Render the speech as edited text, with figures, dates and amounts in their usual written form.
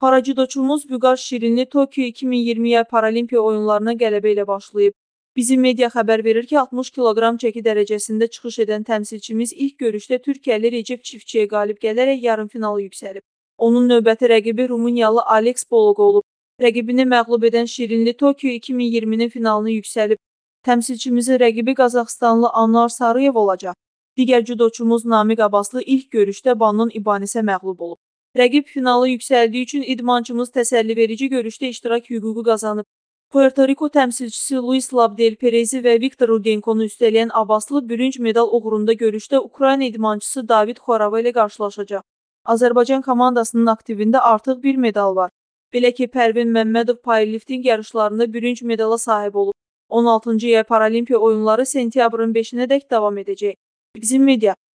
Parajudoçumuz Vüqar Şirinli Tokyo 2020 yay Paralimpiya oyunlarına qələbə ilə başlayıb. Bizim media xəbər verir ki, 60 kiloqram çəki dərəcəsində çıxış edən təmsilçimiz ilk görüşdə Türkiyəli Recep Çiftçiyə qalib gələrək yarımfinala yüksəlib. Onun növbəti rəqibi Rumıniyalı Alex Boloq olub. Rəqibini məğlub edən Şirinli Tokyo 2020-nin finalına yüksəlib. Təmsilçimizin rəqibi Qazaxıstanlı Anar Sarıyev olacaq. Digər judoçumuz Namiq Abbaslı ilk görüşdə Bannon İbanisə məğlub olub. Rəqib finala yüksəldiyi üçün idmançımız təsəlliverici görüşdə iştirak hüququ qazanıb. Puerto Riko təmsilçisi Luis Labdel Perezi və Viktor Rudenkonu üstələyən Abbaslı bürünc medal uğrunda görüşdə Ukrayna idmançısı David Xorava ilə qarşılaşacaq. Azərbaycan komandasının aktivində artıq bir medal var. Belə ki, Pərvin Məmmədov powerlifting yarışlarında bürünc medala sahib olub. 16-cı yay Paralimpiya oyunları sentyabrın 5-nədək davam edəcək. Bizim media